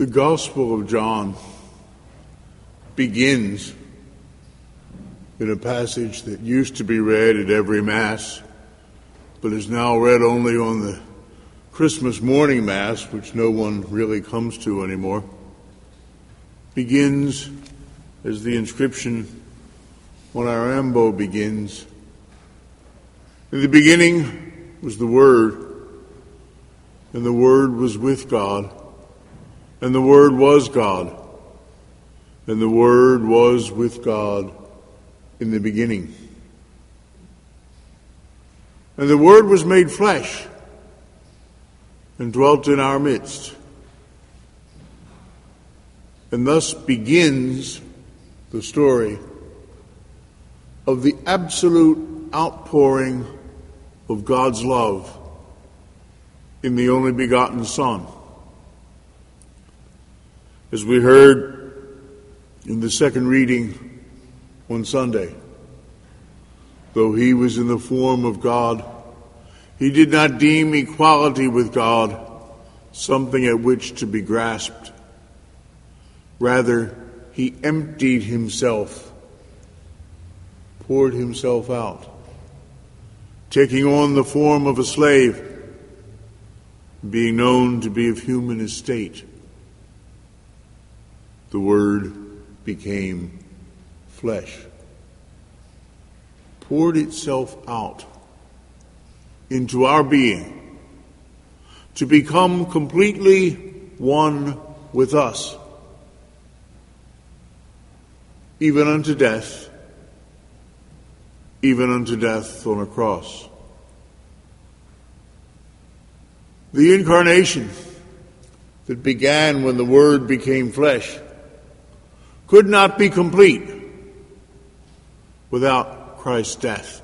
The Gospel of John begins in a passage that used to be read at every Mass, but is now read only on the Christmas morning Mass, which no one really comes to anymore. Begins as the inscription on our ambo begins. In the beginning was the Word, and the Word was with God, and the Word was God, and the Word was with God in the beginning. And the Word was made flesh and dwelt in our midst. And thus begins the story of the absolute outpouring of God's love in the only begotten Son. As we heard in the second reading on Sunday, though he was in the form of God, he did not deem equality with God something at which to be grasped. Rather, he emptied himself, poured himself out, taking on the form of a slave, being known to be of human estate. The Word became flesh, poured itself out into our being to become completely one with us, even unto death on a cross. The incarnation that began when the Word became flesh could not be complete without Christ's death.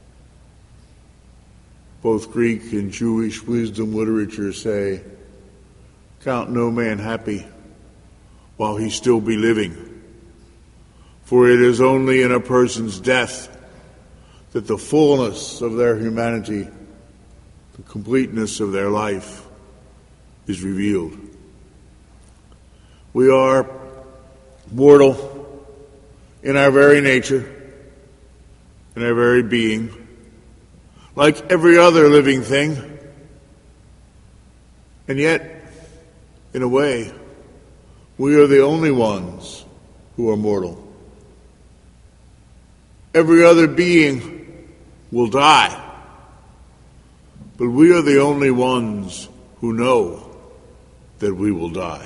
Both Greek and Jewish wisdom literature say, "Count no man happy while he still be living, for it is only in a person's death that the fullness of their humanity, the completeness of their life, is revealed." We are mortal in our very nature, in our very being, like every other living thing, and yet, in a way, we are the only ones who are mortal. Every other being will die, but we are the only ones who know that we will die.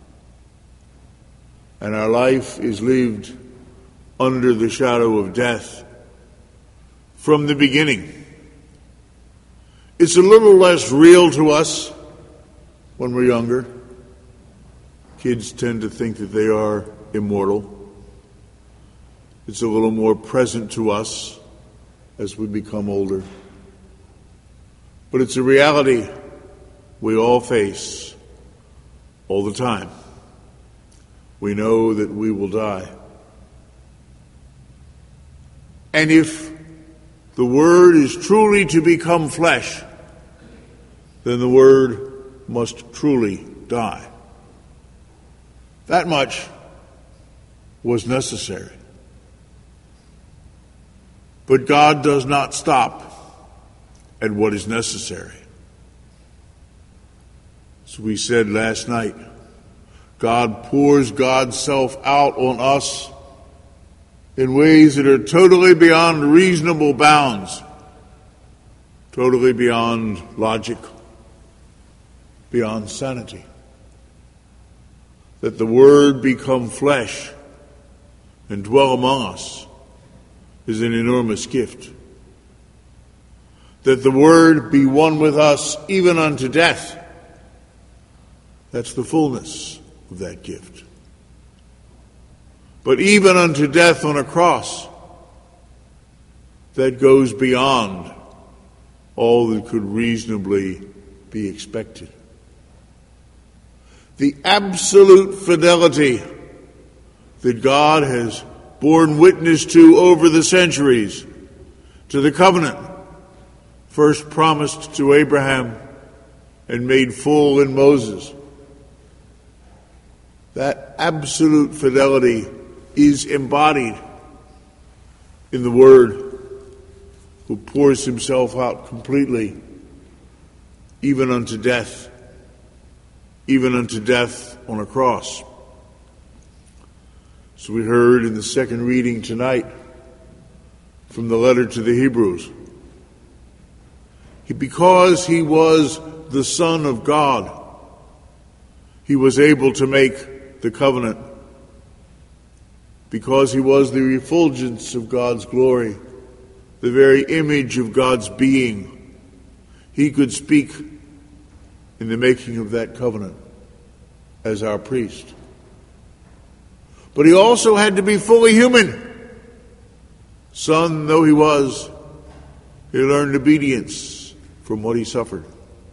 And our life is lived under the shadow of death from the beginning. It's a little less real to us when we're younger. Kids tend to think that they are immortal. It's a little more present to us as we become older. But it's a reality we all face all the time. We know that we will die. And if the Word is truly to become flesh, then the Word must truly die. That much was necessary. But God does not stop at what is necessary. As we said last night, God pours God's self out on us in ways that are totally beyond reasonable bounds, totally beyond logic, beyond sanity. That the Word become flesh and dwell among us is an enormous gift. That the Word be one with us even unto death, that's the fullness of that gift. But even unto death on a cross, that goes beyond all that could reasonably be expected. The absolute fidelity that God has borne witness to over the centuries, to the covenant first promised to Abraham and made full in Moses, That absolute fidelity is embodied in the Word, who pours himself out completely, even unto death on a cross. So we heard in the second reading tonight from the letter to the Hebrews, because he was the Son of God, he was able to make the covenant. Because he was the refulgence of God's glory, the very image of God's being, he could speak in the making of that covenant as our priest. But he also had to be fully human. Son though he was, he learned obedience from what he suffered.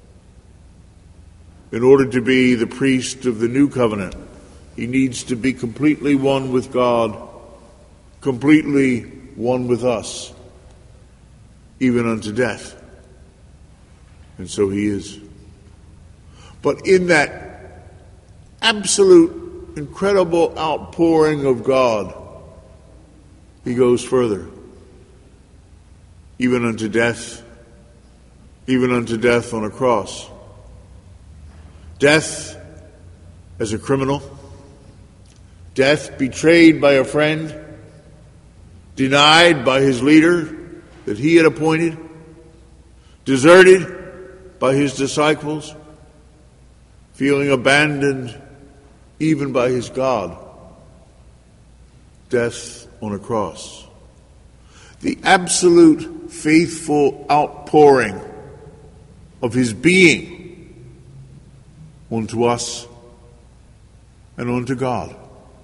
In order to be the priest of the new covenant, he needs to be completely one with God, completely one with us, even unto death. And so he is. But in that absolute, incredible outpouring of God, he goes further, even unto death on a cross. Death as a criminal, death betrayed by a friend, denied by his leader that he had appointed, deserted by his disciples, feeling abandoned even by his God. Death on a cross. The absolute faithful outpouring of his being unto us and unto God.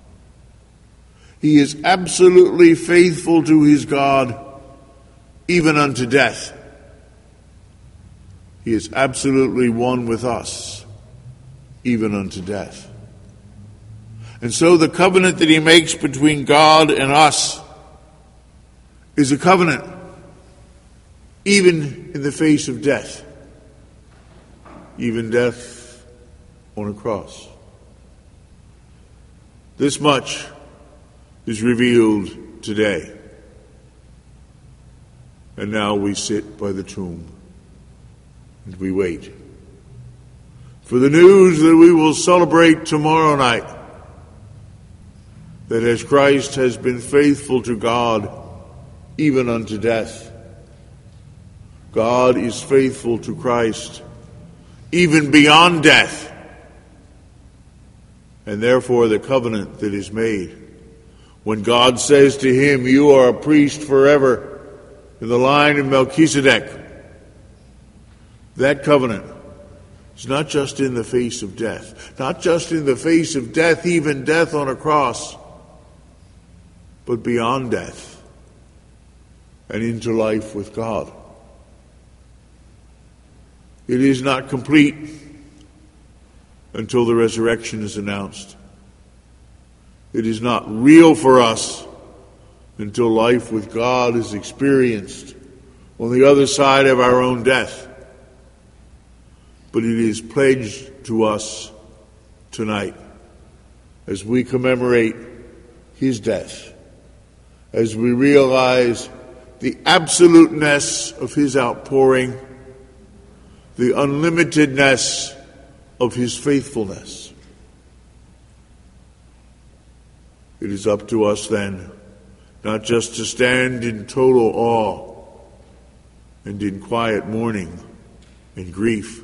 He is absolutely faithful to his God, even unto death. He is absolutely one with us, even unto death. And so the covenant that he makes between God and us is a covenant, even in the face of death, even death on a cross. This much is revealed today. And now we sit by the tomb and we wait for the news that we will celebrate tomorrow night, that as Christ has been faithful to God even unto death, God is faithful to Christ even beyond death. And therefore the covenant that is made, when God says to him, you are a priest forever in the line of Melchizedek, that covenant is not just in the face of death, not just in the face of death, even death on a cross, but beyond death and into life with God. It is not complete until the resurrection is announced. It is not real for us until life with God is experienced on the other side of our own death. But it is pledged to us tonight as we commemorate his death, as we realize the absoluteness of his outpouring, the unlimitedness of his faithfulness. It is up to us then, not just to stand in total awe and in quiet mourning and grief,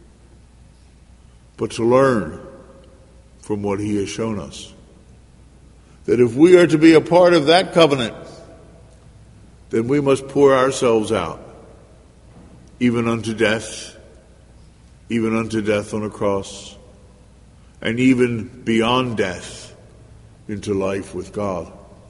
but to learn from what he has shown us. That if we are to be a part of that covenant, then we must pour ourselves out, even unto death on a cross, and even beyond death into life with God.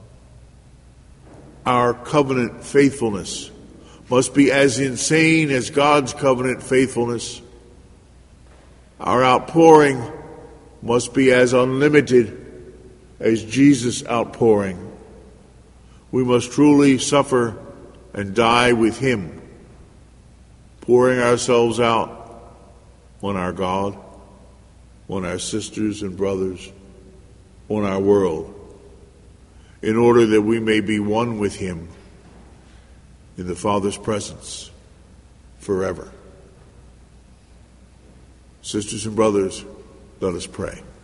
Our covenant faithfulness must be as insane as God's covenant faithfulness. Our outpouring must be as unlimited as Jesus' outpouring. We must truly suffer and die with him, pouring ourselves out on our God, on our sisters and brothers, on our world, in order that we may be one with him in the Father's presence forever. Sisters and brothers, let us pray.